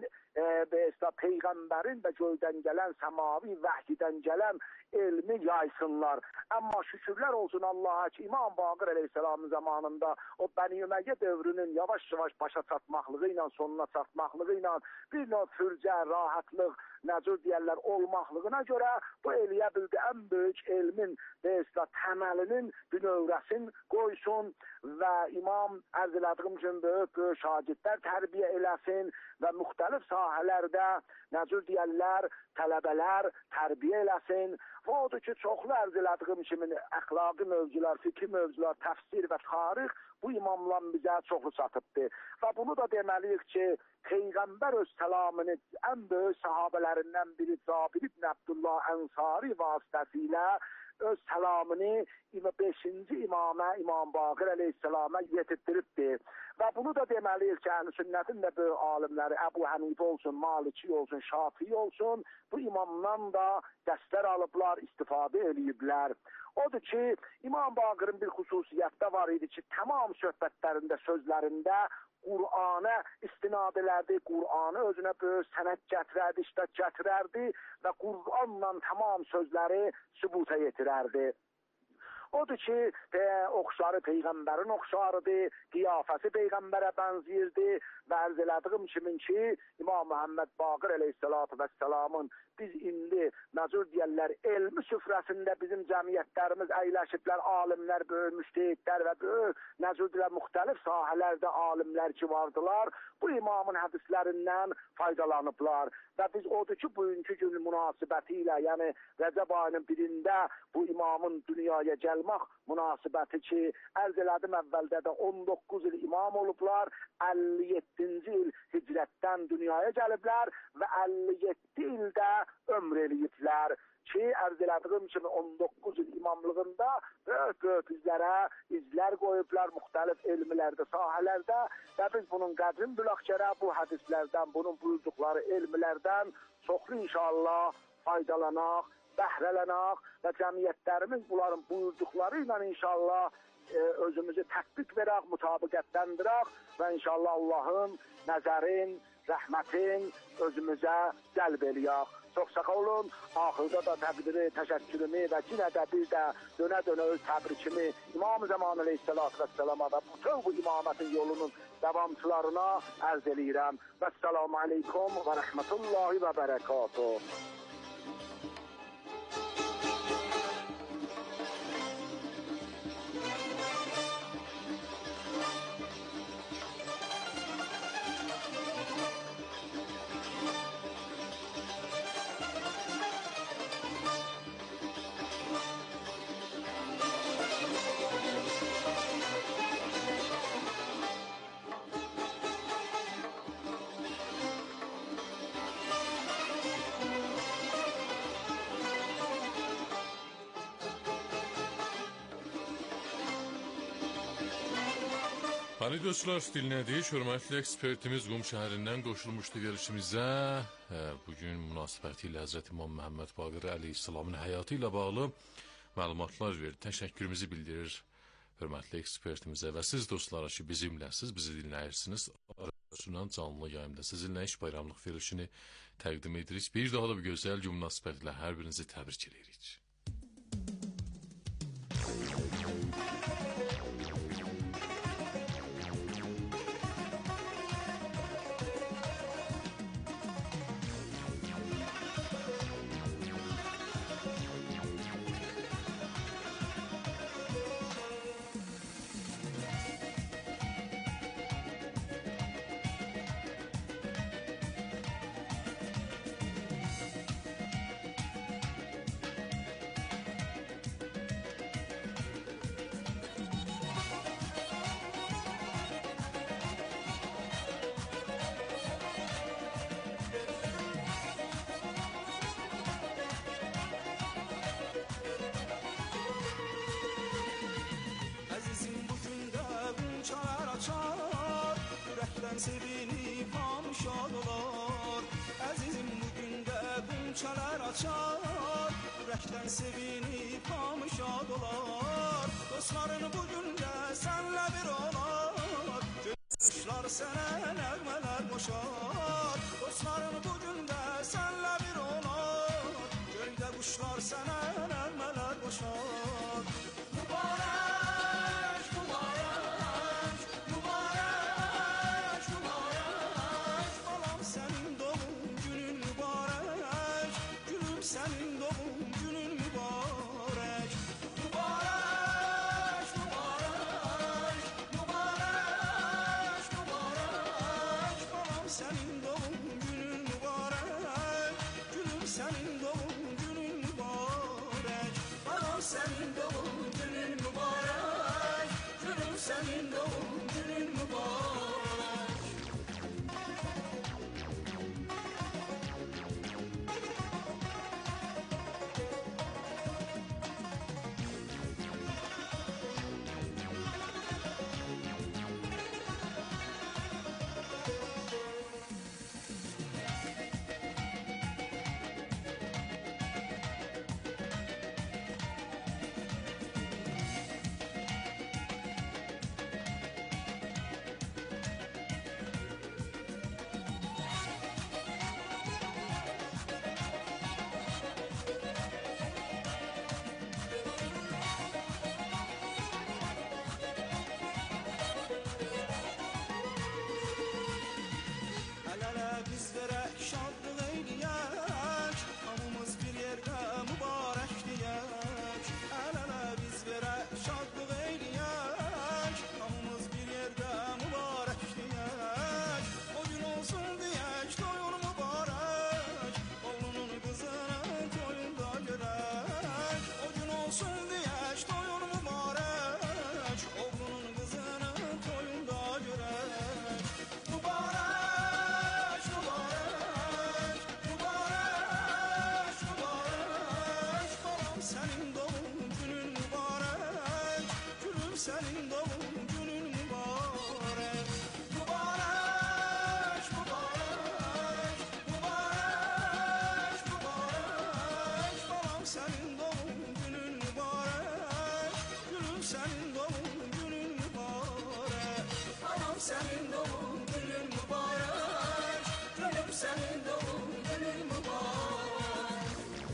Peyğəmbərin və göydən gələn, səmavi vəhyidən gələn elmi yaysınlar. Amma şükürlər olsun Allaha ki, İmam Baqir əleyhissalamın zamanında o Bəni Ümeyyə dövrünün yavaş-yavaş başa çatmaqlığı ilə, sonuna çatmaqlığı ilə bir növ fürcə, rahatlıq, necə deyərlər, olmaqlığına görə bu eləyə bildi ən böyük elmin təməlinin, bünövrəsin qoysun və imam ərz elədiyim üçün böyük şagirdlər tərbiyə eləsin və müxtəlif sahələrdə necə deyərlər, tələbələr tərbiyə eləsin. Və odur ki, çoxlu ərz elədiyim kimi əxlaqi mövzular, fikri mövzular, təfsir və tarix bu imamlar bizə çoxlu çatıbdır. Və bunu da deməliyik ki, Peyğəmbər öz səlamını ən böyük sahabələrindən biri Cabir ibn Abdullah Ənsari vasitəsilə öz səlamını 5-ci imamə, İmam Baqir əleyhissalama yetirtdiribdir. Və bunu da deməliyik ki, Əhl-i-Sünnətin də böyük alimləri Əbu Hənifə olsun, Maliki olsun, Şafii olsun, bu imamdan da dəstər alıblar, istifadə ediblər. Odur ki, İmam Baqirin bir xüsusiyyətdə var idi ki, tamam söhbətlərində, sözlərində Qur'ana istinad elərdi, Qur'anı özünə böyük sənət gətirərdi, iştək gətirərdi və Qur'anla tamam sözləri sübuta yetirərdi. Odur ki, oxşarı Peyğəmbərin oxşarıdır, qiyafəsi Peyğəmbərə bənziyirdi və ərz elədiyim kimin ki, İmam Muhammed Baqir əleyhissalatu vəssalamın biz indi necə deyərlər, elmi süfrəsində bizim cəmiyyətlərimiz əyləşiblər, alimlər, böyük müştəhidlər və böyük necə deyərlər, müxtəlif sahələrdə alimlər ki vardılar, bu imamın hədislərindən faydalanıblar. Və biz odur ki, bugünkü gün münasibəti ilə, yəni Rəcəb ayının birində bu imamın dünyaya gəlmək münasibəti ki, ərz elədim əvvəldə də 19 il imam olublar, 57-ci il hicrətdən dünyaya gəliblər və 57 ildə ömr eləyiblər ki, ərz elədiyim kimi 19 il imamlığında böyük bizlərə izlər qoyublar müxtəlif elmilərdə, sahələrdə və biz bunun qədrin bülaqçərə bu hədislərdən, bunun buyurduqları elmilərdən çoxlu inşallah faydalanaq, bəhrələnaq və cəmiyyətlərimiz bunların buyurduqları ilə inşallah özümüzü tətbiq verək, mütabiqətləndirək və inşallah Allahın nəzərin, rəhmətin özümüzə cəlb eləyək. Çox sağ olun, axırda da təqdiri, təşəkkürümü və yenə də bir də dönə-dönə öz təbrikimi İmam-ı Zaman əleyhissalatu vəssalama və bütün bu imamətin yolunun davamçılarına ərz eləyirəm. Vəssalamu aleykum və rəhmətullahi və bərəkatuhu. Hani dostlar, dinlədik, hörmətli ekspertimiz Qum şəhərindən qoşulmuşdu verilişimizə. Bugün münasibəti ilə Həzrət İmam Muhammed Baqir əleyhissalamın həyatı ilə bağlı məlumatlar verdi. Təşəkkürümüzü bildirir hörmətli ekspertimizə və siz dostlara ki, bizimləsiz, bizi dinləyirsiniz. Sunan canlı yayımda sizinlə iş bayramlıq verilişini təqdim edirik. Bir daha da bu gözəl gün münasibətlə hər birinizi təbrik edirik. ürəkdən sevinib hamı şad olar. Əzizim bugün də qunçalar açar, ürəkdən sevinib hamı şad olar. Dostların bugün də sənlə bir olar, quşlar sənə nəğmələr qoşar. Dostların bugün də sənlə bir olar, göydə quşlar sənə nəğmələr qoşar. Mübarək, mübarək, mübarək, mübarək, balam sənin doğum günün mübarək, gülüm sənin doğum günün mübarək. Mübarək, mübarək, mübarək, mübarək, balam sənin doğum günün mübarək, gülüm sənin doğum günün mübarək. Balam sənin doğum günün mübarək, gülüm sənin doğum günün mübarək. El-ele biz verək şadlıq eyləyək, hamımız bir yerdə mübarək deyək. El-ele biz verək şadlıq eyləyək, hamımız bir yerdə mübarək deyək. O gün olsun deyək, toyun mübarək, oğlunun qızının toyunda görək. O gün olsun deyək, toyun mübarək, oğlunun qızının toyunda görək. Mübarək, mübarək, mübarək, mübarək, balam sənin doğum günün mübarək, gülüm sənin doğum günün mübarək. Mübarək, mübarək, mübarək, mübarək, balam sənin doğum günün mübarək, gülüm sənin doğum günün mübarək. Balam sənin doğum günün mübarək, gülüm sənin doğum günün mübarək.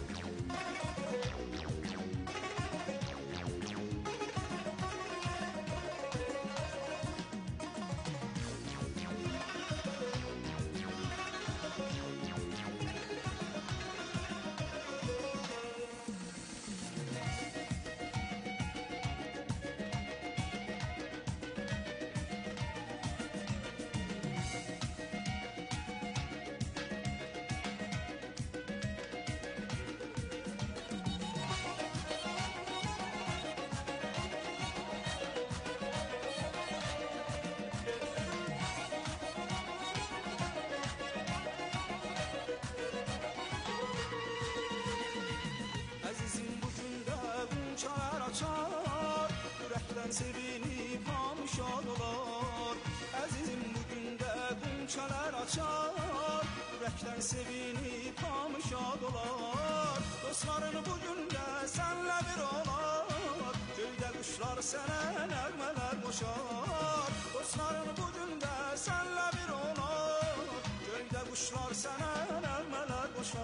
Əzizim bugün də qunçalar açar, ürəkdən sevinib hamı şad olar. Əzizim bugün də qunçalar açar, ürəkdən sevinib hamı şad olar. Dostların bugün də sənlə bir olar, göydə quşlar sənə nəğmələr qoşar. Dostların bugün də sənlə bir olar, göydə quşlar sənə